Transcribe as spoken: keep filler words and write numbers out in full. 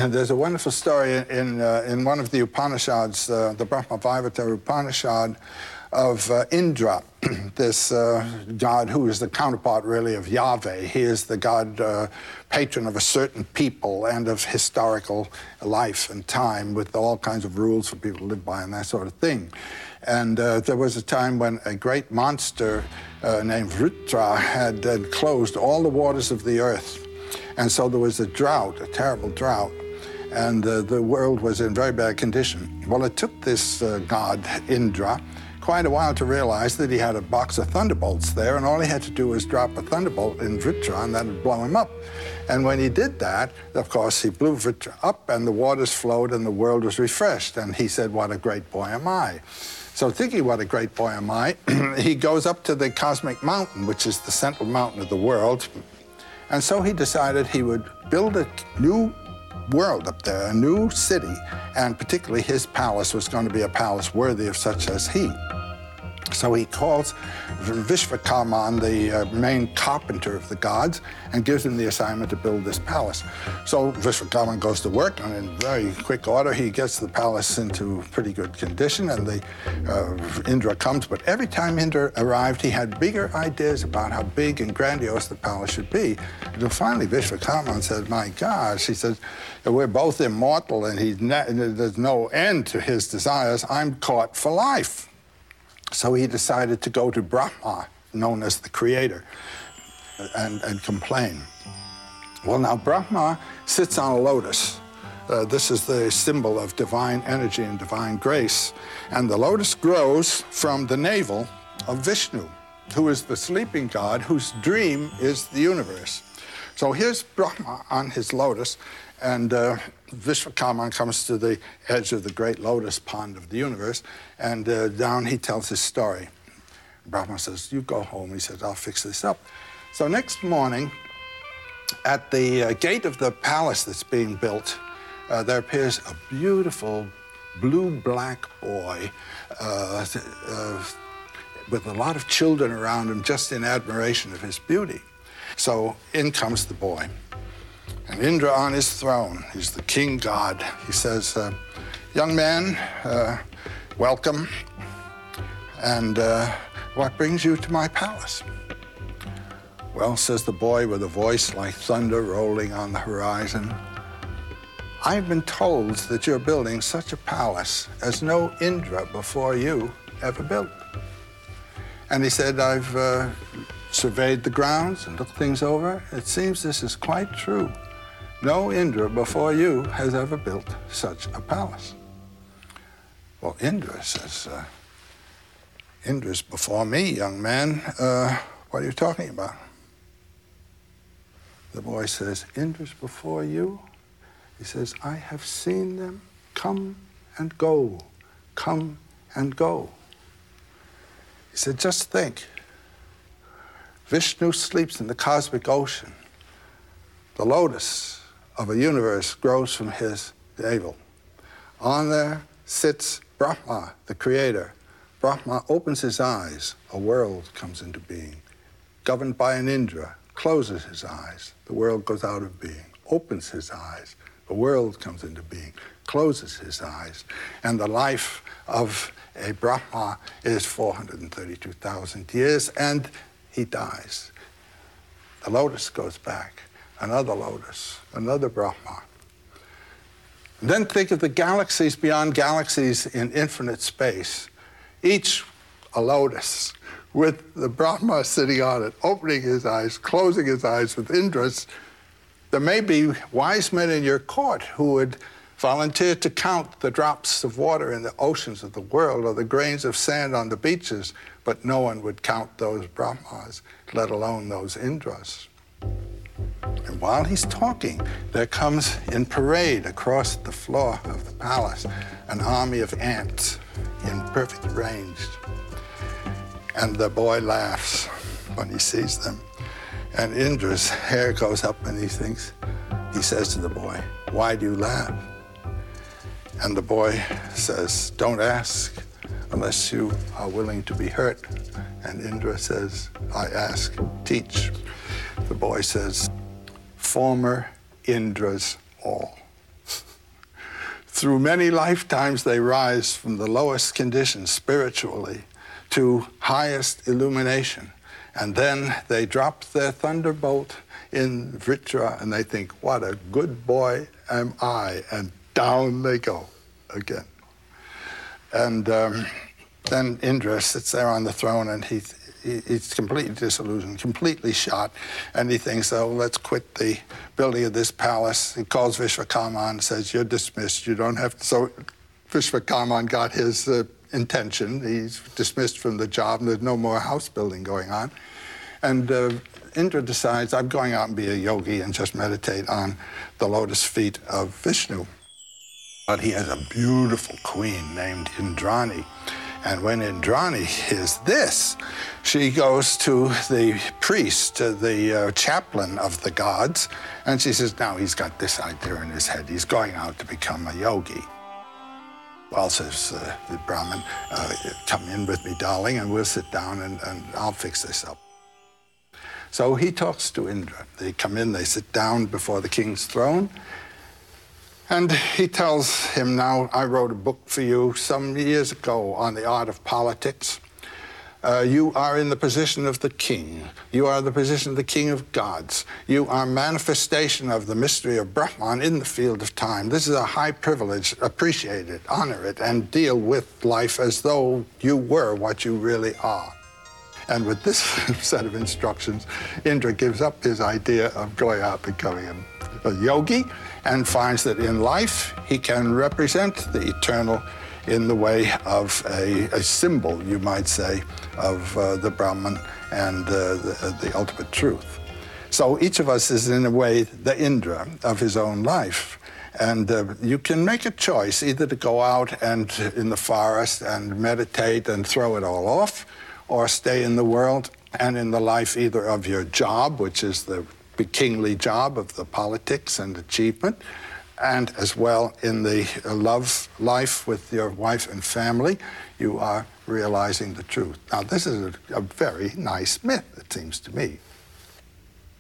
there's a wonderful story in, uh, in one of the Upanishads, uh, the Brahma-Vaivarta Upanishad, of uh, Indra, this uh, god who is the counterpart, really, of Yahweh. He is the god uh, patron of a certain people and of historical life and time, with all kinds of rules for people to live by and that sort of thing. And uh, there was a time when a great monster uh, named Vritra had uh, closed all the waters of the earth. And so there was a drought, a terrible drought, and uh, the world was in very bad condition. Well, it took this uh, god, Indra, quite a while to realize that he had a box of thunderbolts there, and all he had to do was drop a thunderbolt in Vritra, and that would blow him up. And when he did that, of course, he blew Vritra up, and the waters flowed, and the world was refreshed. And he said, "What a great boy am I." So thinking, what a great boy am I, he goes up to the cosmic mountain, which is the central mountain of the world. And so he decided he would build a new world up there, a new city, and particularly his palace was going to be a palace worthy of such as he. So he calls Vishvakarman, the uh, main carpenter of the gods, and gives him the assignment to build this palace. So Vishvakarman goes to work, and in very quick order, he gets the palace into pretty good condition, and the uh, Indra comes. But every time Indra arrived, he had bigger ideas about how big and grandiose the palace should be. Until finally, Vishvakarman said, "My gosh," he said, "we're both immortal, and he's there's no end to his desires. I'm caught for life." So he decided to go to Brahma, known as the creator, and, and complain. Well, now, Brahma sits on a lotus. Uh, this is the symbol of divine energy and divine grace. And the lotus grows from the navel of Vishnu, who is the sleeping god whose dream is the universe. So here's Brahma on his lotus, and uh, Vishvakarman comes to the edge of the great lotus pond of the universe, and uh, down he tells his story. Brahma says, "You go home." He says, "I'll fix this up." So next morning, at the uh, gate of the palace that's being built, uh, there appears a beautiful blue-black boy uh, uh, with a lot of children around him, just in admiration of his beauty. So in comes the boy. And Indra on his throne, he's the king god. He says, uh, "Young man, uh, welcome. And uh, what brings you to my palace?" "Well," says the boy with a voice like thunder rolling on the horizon, "I've been told that you're building such a palace as no Indra before you ever built." And he said, "I've uh, surveyed the grounds and looked things over. It seems this is quite true. No Indra before you has ever built such a palace." Well, Indra says, uh, "Indra's before me, young man. Uh, what are you talking about?" The boy says, "Indra's before you?" He says, "I have seen them come and go, come and go." He said, "Just think. Vishnu sleeps in the cosmic ocean. The lotus of a universe grows from his navel. On there sits Brahma, the creator. Brahma opens his eyes. A world comes into being. Governed by an Indra, closes his eyes. The world goes out of being. Opens his eyes. The world comes into being. Closes his eyes. And the life of a Brahma is four hundred thirty-two thousand years, and he dies. The lotus goes back. Another lotus, another Brahma. And then think of the galaxies beyond galaxies in infinite space, each a lotus, with the Brahma sitting on it, opening his eyes, closing his eyes with Indras. There may be wise men in your court who would volunteer to count the drops of water in the oceans of the world or the grains of sand on the beaches, but no one would count those Brahmas, let alone those Indras. And while he's talking, there comes in parade across the floor of the palace an army of ants in perfect range. And the boy laughs when he sees them. And Indra's hair goes up and he thinks, he says to the boy, "Why do you laugh?" And the boy says, "Don't ask unless you are willing to be hurt." And Indra says, "I ask, teach." The boy says, "Former Indras all." through many lifetimes, they rise from the lowest conditions spiritually to highest illumination. And then they drop their thunderbolt in Vritra, and they think, what a good boy am I, and down they go again. And um, then Indra sits there on the throne, and he, he he's completely disillusioned, completely shot, and he thinks, oh, let's quit the building of this palace. He calls Vishwakarma and says, you're dismissed, you don't have to. So Vishwakarma got his uh, intention. He's dismissed from the job, and there's no more house building going on. And uh, Indra decides, I'm going out and be a yogi and just meditate on the lotus feet of Vishnu. But he has a beautiful queen named Indrani. And when Indrani hears this, she goes to the priest, uh, the uh, chaplain of the gods, and she says, now he's got this idea in his head. He's going out to become a yogi. Well, says uh, the Brahmin, uh, come in with me, darling, and we'll sit down and, and I'll fix this up. So he talks to Indra. They come in, they sit down before the king's throne, and he tells him, now, I wrote a book for you some years ago on the art of politics. Uh, you are in the position of the king. You are the position of the king of gods. You are manifestation of the mystery of Brahman in the field of time. This is a high privilege. Appreciate it, honor it, and deal with life as though you were what you really are. And with this set of instructions, Indra gives up his idea of going out becoming a, a yogi, and finds that in life he can represent the eternal in the way of a, a symbol, you might say, of uh, the Brahman and uh, the, the ultimate truth. So each of us is, in a way, the Indra of his own life. And uh, you can make a choice either to go out and in the forest and meditate and throw it all off, or stay in the world and in the life either of your job, which is the kingly job of the politics and achievement, and as well in the love life with your wife and family, you are realizing the truth. Now, this is a, a very nice myth, it seems to me.